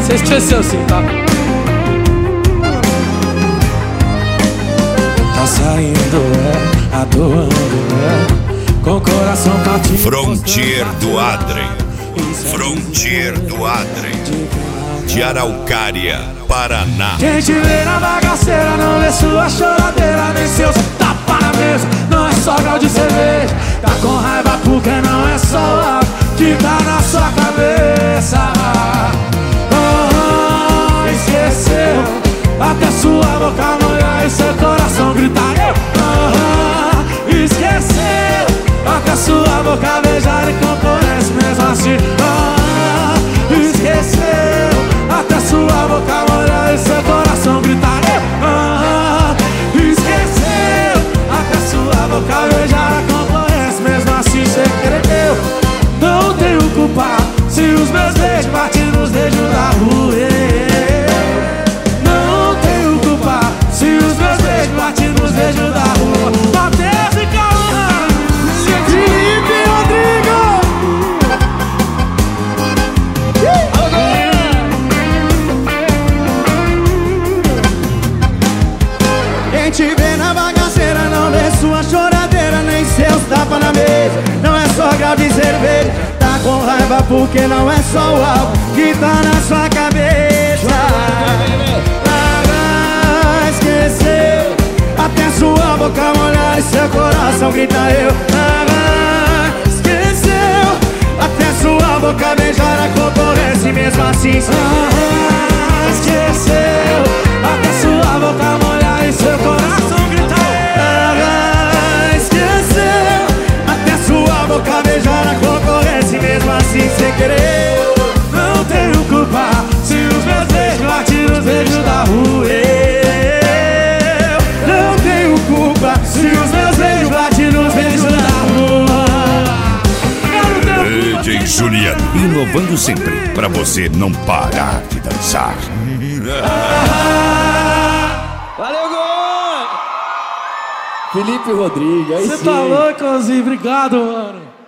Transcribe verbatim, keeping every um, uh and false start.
Você esqueceu sim, tá? Tá saindo, é, atuando, é, com o coração partido. Frontier do Adrem. Frontier do Adrem, de Araucária, Paraná. Quem te vê na bagaceira não vê sua choradeira, nem seus tapa na mesa. Não é só grau de cerveja. Tá com raiva porque não é só o álcool que tá na sua cabeça. Oh, esqueceu até sua boca molhar e seu coração gritar eu. Oh, esqueceu até sua boca beijar e concorrência mesmo assim. Oh, esqueceu até sua boca molhar e seu coração gritar eu. Oh, esqueceu até sua boca beijar a concorrência mesmo assim sem querer. Eu não tenho culpa se os meus beijos batem nos dedos da rua. Não tenho culpa se os meus beijos batem nos dedos da rua. Matheus e Calma, Felipe Rodrigo. Quem te vê na bagaceira não vê sua choradeira, nem seus tapas na mesa. Não é só grau de cerveja. Tá com raiva porque não é só o álcool que tá na sua cabeça. Ah, esqueceu até sua boca molhar e seu coração grita eu. Ah, esqueceu até sua boca beijar a concorrência e mesmo assim. Ah, esqueceu até sua boca molhar e seu coração grita eu. Ah, esqueceu até sua boca beijar a concorrência e mesmo assim sem querer. Não tenho culpa se os meus beijos batem nos beijos da rua. Eu não tenho culpa se os meus beijos batem nos beijos da rua. D J Juliano, inovando sempre, pra você não parar de dançar. Valeu, gol! Felipe Rodrigo, aí sim. Você tá louco, Ozzy? Obrigado, mano.